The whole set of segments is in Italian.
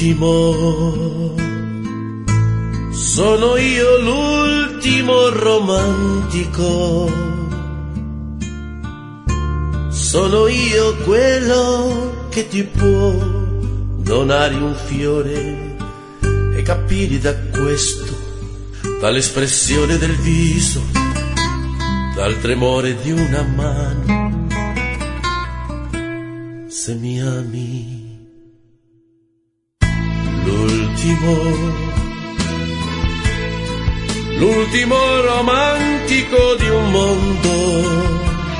l'ultimo, sono io l'ultimo romantico, sono io quello che ti può donare un fiore e capire da questo, dall'espressione del viso, dal tremore di una mano, se mi ami. L'ultimo romantico di un mondo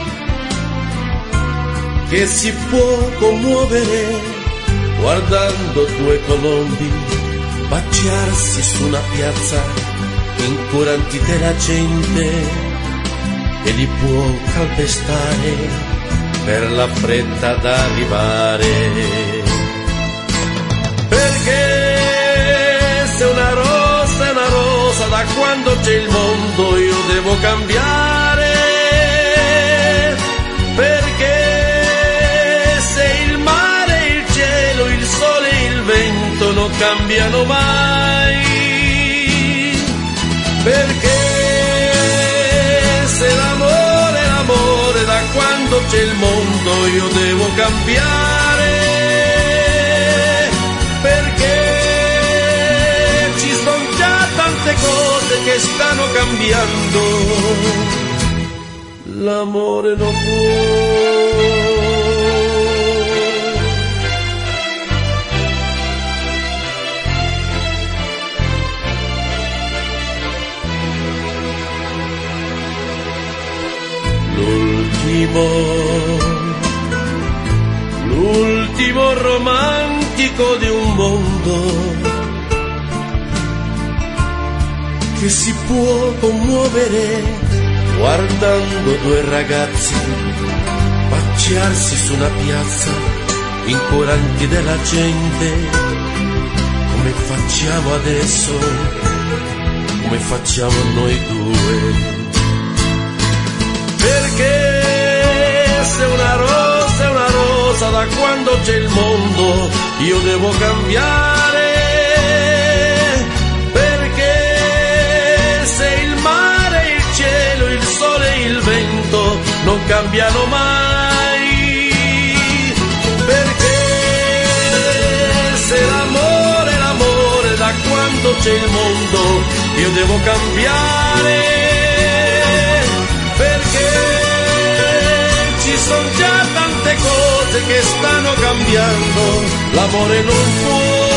che si può commuovere guardando due colombi baciarsi su una piazza incuranti della gente e li può calpestare per la fretta d'arrivare. Perché se una rosa è una rosa, da quando c'è il mondo io devo cambiare. Perché se il mare, il cielo, il sole e il vento non cambiano mai. Perché se l'amore è l'amore, da quando c'è il mondo io devo cambiare. Cose che stanno cambiando, l'amore non può. L'ultimo romantico di un mondo che si può commuovere guardando due ragazzi baciarsi su una piazza incuranti della gente, come facciamo adesso, come facciamo noi due. Perché se una rosa è una rosa, da quando c'è il mondo io devo cambiare. Il vento non cambiano mai. Perché se l'amore è l'amore, da quando c'è il mondo io devo cambiare. Perché ci sono già tante cose che stanno cambiando, l'amore non può.